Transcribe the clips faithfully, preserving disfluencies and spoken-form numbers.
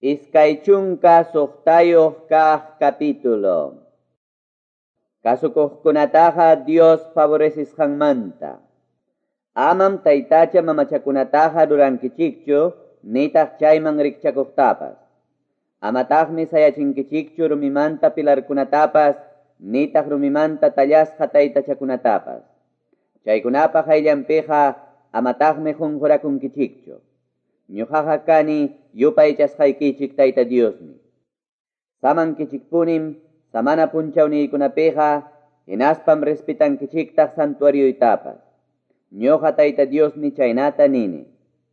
Iskaychunka suqtayuq kaq capítulo. Kasukuqkunataqa Dios favorecisqanmanta. Amam taytacha mamachakunataqa rurankichikchu nitaq chayman rikchakuqtapas. Amataqmi sayachinkichikchu rumimanta pilarkunatapas nitaq rumimanta tallasqa taytachakunatapas. Chaykunapaq ayllanpiqa amataqmi qunqurakunkichikchu. Ñuqaqa kani yupaychasqaykichik tayta Diosmi. Samankichikpunim samana punchawniykunapiqa hinaspam respetankichiktaq santuarioytapas. Ñuqa tayta Diosmi chaynata nini.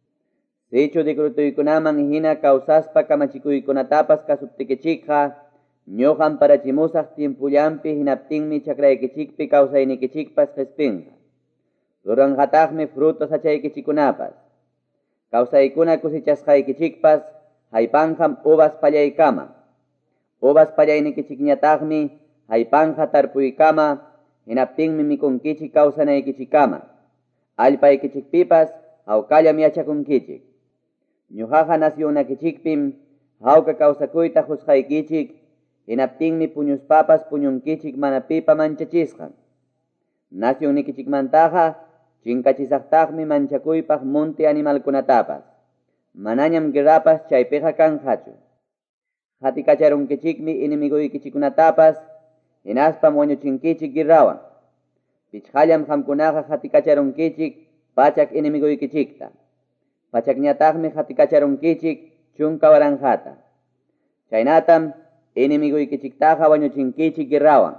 Sichu dikrutuykunaman hina kawsaspa kamachikuykunatapas kasuptikichikqa ñuqan parachimusaq tiempullampi hinaptinmi chakraykichikpi kawsaynikichikpas qespinqa. Ruranqataqmi frutos achaykichikunapas. Kawsaykuna kusichasqaykichikpas haypanqam uvas pallaykama. Uvas pallaynikichikñataqmi haypanqa tarpuykama, hinaptinmi mikunkichik kawsanaykichikama. Allpaykichikpipas hawkallam yachakunkichik. Ñuqaqa nasyunnakichikpim hawka kawsakuyta husqaykichik, hinaptinmi puñuspapas puñunkichik mana pipa manchachisqan. Nasyunnikichikmantaqa chinkachisaqtaqmi manchakuypaq munti animalkunatapas. Manañam guerrapas chaypiqa kanqachu. Hatikacharunkichikmi inimiguykichikunatapas, hinaspam wañuchinkichik guerrawan. Pichqallam qamkunaqa hatikacharunkichik pachak inimiguykichikta. Pachakñataqmi hatikacharunkichik chunka waranqata. Chaynatam inimiguykichiktaqa wañuchinkichik guerrawan.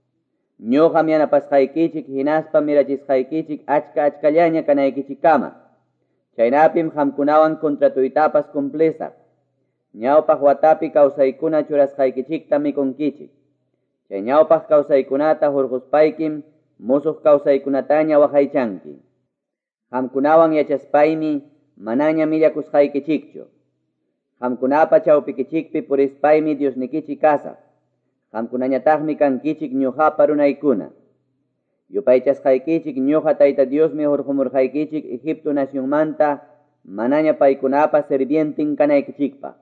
Ñuqam yanapasqaykichik hinaspam mirachisqaykichik achka achkallaña kanaykichikama. Chaynapim qamkunawan kontratuytapas cumplisaq. Ñawpaq watapi kawsaykuna churasqaykichikta mikunkichik. Chay ñawpaq kawsaykunata hurquspaykim musuq kawsaykunataña waqaychanki. Qamkunawan yachaspaymi manaña millakusqaykichikchu. Qamkunapa chawpikichikpi purispaymi Diosnikichik kasaq. Qamkunañataqmi kankichik ñuqapa runaykuna. Yupaychasqaykichik ñuqa tayta Diosmi hurqumurqaykichik Egipto nacionmanta manaña paykunapa sirvientin kanaykichikpa.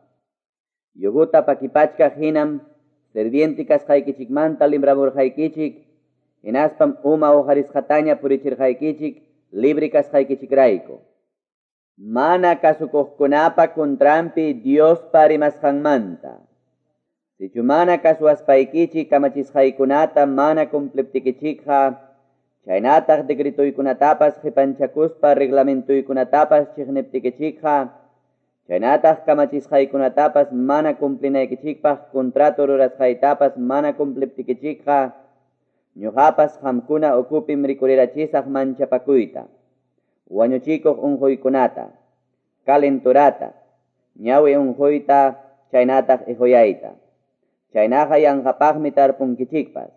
Yuguta pakipachka hinam sirvienti kasqaykichikmanta libramurqaykichik, hinaspam uma uharisqataña purichirqaykichik libre kasqaykichikrayku. Mana kasukuqkunapa kontrampi Dios parimasqanmanta. Sichu mana kasuwaspaykichik kamachisqaykunata mana cumpliptikichikqa, chaynataq decretuykunatapas qipanchakuspa reglamentuykunatapas chiqniptikichikqa, chaynataq kamachisqaykunatapas mana cumplinaykichikpaq contrato rurasqaytapas mana cumpliptikichikqa, ñuqapas qamkuna ukupim rikurirachisaq manchapakuyta, wañuchikuq unquykunata, calenturata, ñawi unquyta, chaynataq ihuyayta. Chaynaqa yanqapaqmi tarpunkichikpas.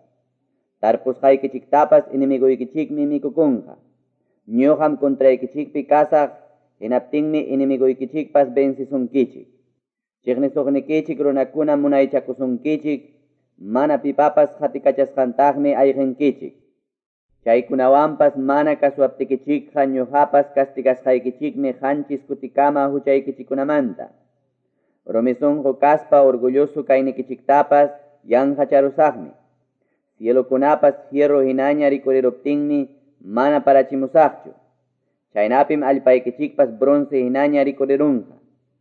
Tarpusqaykichiktapas inimiguykichikmi mikukunqa. Ñuqam kontraykichikpi kasaq, hinaptinmi inimiguykichikpas vencisunkichik. Chiqnisuqnikichik runakuna munaychakusunkichik, mana pipapas hatikachasqantaqmi ayqinkichik. Chaykunawanpas mana kasuaptikichikqa ñuqapas castigasqaykichikmi qanchis kutikama huchaykichikunamanta. Rumisunqu kaspa orgulloso kaynikichiktapas yanqacharusaqmi. Cielokunapas fierro hinaña rikuriruptinmi mana parachimusaqchu. Chaynapim allpaykichikpas bronce hinaña rikurirunqa.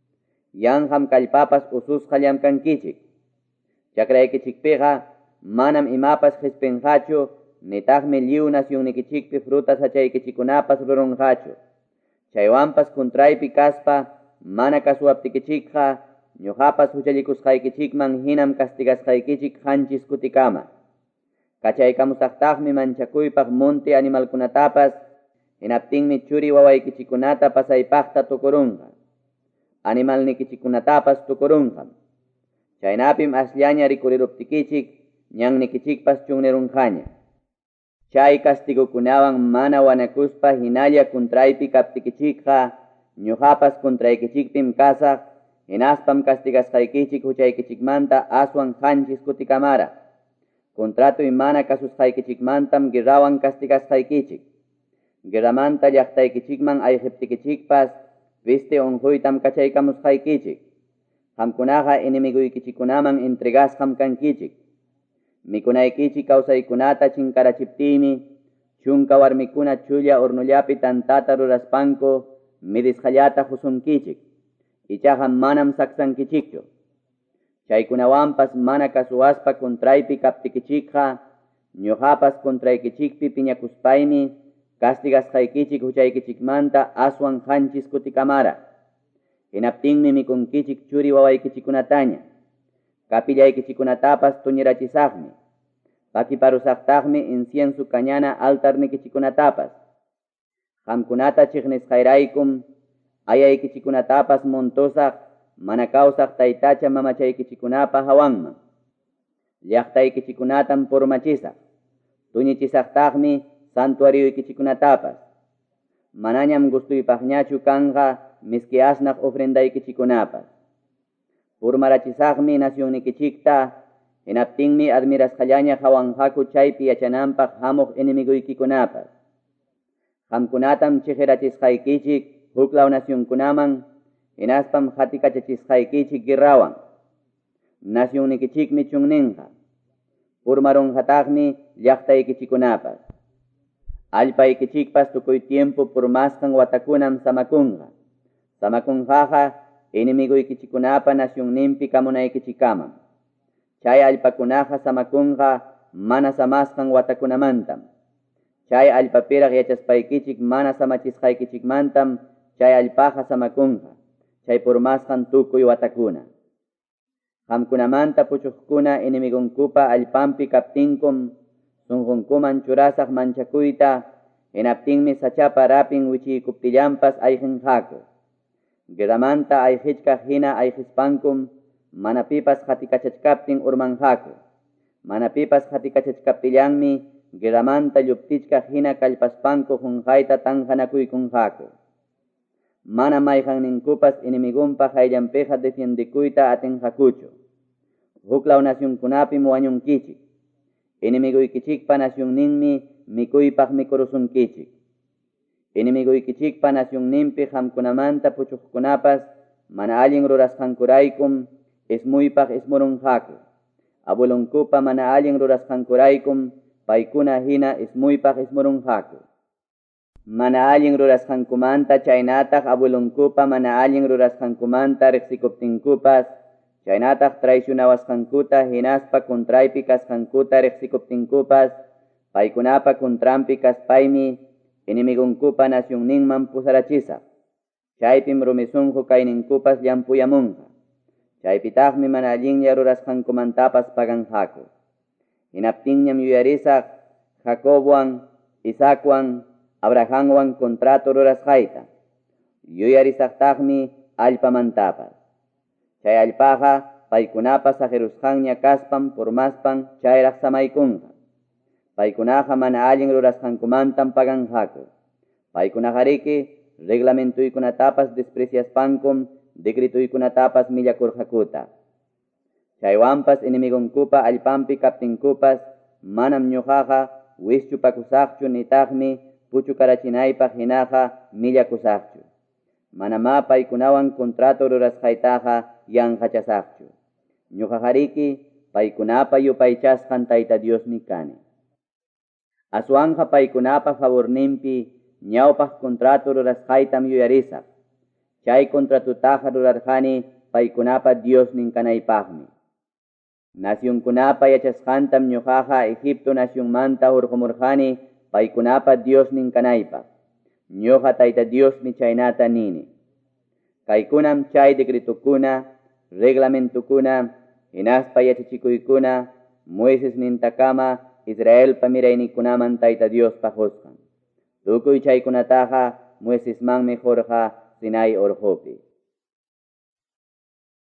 Yanqam kallpapas ususqa llamkankichik. Chakraykichikpiqa manam imapas qhispinqachu, nitaqmi lliw nasyunnikichikpi frutas achaykichikunapas rurunqachu. Chaywanpas kontraypi kaspa mana kasuaptikichikqa, ñuqapas huchallikusqaykichikman hinam castigasqaykichik qanchis kutikama. Kachaykamusaqtaqmi manchakuypaq munti animalkunatapas, hinaptinmi churi wawaykichikunata pasaypaqta tukurunqa. Animalnikichikunatapas tukurunqam. Chaynapim asllaña rikuriruptikichik, ñannikichikpas chunirunqaña. Chay castigukunawan mana wanakuspa hinalla kontraypi kaptikichikqa, ñuqapas kontraykichikpim kasaq, hinaspam castigasqaykichik huchaykichikmanta aswan qanchis kutikamara. Contratoy mana kasusqaykichikmantam guerrawan castigasqaykichik. Guerramanta llaqtaykichikman ayqiptikichikpas, viste unquytam kachaykamusqaykichik. Hamkunaqa inimiguykichikunaman entregasqam kankichik. Mikunaykichik kawsaykunata chinkarachiptimi, chunka warmikuna chulla hornullapi tantata ruraspanku midisqallata husunkichik. Ichaqa manam saksankichikchu. Chaykunawanpas mana kasuwaspa kontraypi kaptikichikqa, ñuqapas kontraykichikpi piñakuspaymi castigasqaykichik huchaykichikmanta aswan qanchis kutikamara. Hinaptinmi mikunkichik churi wawaykichikunataña. Kapillaykichikunatapas tuñirachisaqmi. Pakiparusaqtaqmi incienso cañana altarnikichikunatapas. Qamkunata chiqnisqayraykum ayaykichikunatapas montusaq mana kawsaq taytacha mamachaykichikunapa hawanman. Llaqtaykichikunatam purmachisaq. Tuñichisaqtaqmi santuariyuykichikunatapas. Manañam gustuypaqñachu kanqa miski asnaq ofrendaykichikunapas. Purmarachisaqmi nacionnikichikta, hinaptinmi admirasqallaña hawanqaku chaypi yachananpaq hamuq inimiguykunapas. Qamkunatam chiqirachisqaykichik huklaw nacionkunaman, hinaspam hatikachachisqaykichik guerrawan. Nacionnikichikmi chunninqa. Purmarunqataqmi llaqtaykichikunapas. Allpaykichikpas tukuy tiempo purmasqan watakunam samakunqa. Samakunqaqa inimiguykichikunapa nacionninpi kamunaykichikaman. Chay allpakunaqa samakunqa mana samasqan watakunamantam. Chay allpapiraq yachaspaykichik mana samachisqaykichikmantam chay allpaqa samakunqa. Chay purmasqan tukuy watakuna. Qamkunamanta puchuqkuna inimigunkupa allpampi kaptinkum sunqunkuman churasaq manchakuyta, hinaptinmi sachapa rapin wichiykuptillampas ayqinqaku. Guerramanta ayqichkaq hina ayqispankum manapipas hatikachachkaptin urmanqaku. Manapipas hatikachachkaptillanmi guerramanta lluptichkaq hina kallpaspanku hunqayta tanqanakuykunqaku. Mana mayqanninkupas inimigunpa hayllanpiqa defendikuyta atinqakuchu. Huklaw nacionkunapim wañunkichik. Inimiguykichikpa nacionninmi mikuypaq mikurusunkichik. Inimiguykichikpa nacionninpi qamkunamanta puchuqkunapas mana allin rurasqankuraykum ismuypaq ismurunqaku. Abuelunkupa mana allin rurasqankuraykum paykuna hina ismuypaq ismurunqaku. Mana allin rurasqankumanta chaynataq abuelunkupa mana allin rurasqankumanta riqsikuptinkupas, chaynataq traicionawasqankuta hinaspa kontraypi kasqankuta riqsikuptinkupas, paykunapa kontrampi kaspaymi inimigunkupa nacionninman pusarachisaq. Chaypim rumisunqu kayninkupas llampuyamunqa. Chaypitaqmi mana allinlla rurasqankumantapas paganqaku. Hinaptinñam yuyarisaq Jacobwan, Isaacwan, Abrahamwan contrato rurasqayta. Yuyarisaqtaqmi allpamantapas. Chay allpaqa paykunapas ajerusqanña kaspan purmaspan chayraq samaykunqa. Paykunaqa mana allin rurasqankumantam paganqaku. Paykunaqariki reglamentuykunatapas despreciaspankum decretuykunatapas millakurqakuta. Chaywanpas inimigunkupa allpampi kaptinkupas manam ñuqaqa wischupakusaqchu nitaqmi puchukarachinaypaq hinaqa millakusaqchu. Manama paykunawan contrato rurasqaytaqa yanqachasaqchu. Ñuqaqariki paykunapa yupaychasqan Tayta Diosmi kani. Aswanqa paykunapa favorninpi ñawpaq contrato rurasqaytam yuyarisaq. Chay contratutaqa rurarqani paykunapa Diosnin kanaypaqmi. Nacionkunapa yachasqantam ñuqaqa Egipto nacionmanta hurqumurqani paykunapa Diosnin kanaypaq. Ñuqa Tayta Diosmi chaynata nini. Kaykunam chay decretukuna, reglamentukuna, hinaspa yachachikuykuna, Moises nintakama Israel pamirayninkunaman Tayta Dios pajusqan. Tukuy chaykunataqa Moisesmanmi jorqa Sinai urqupi.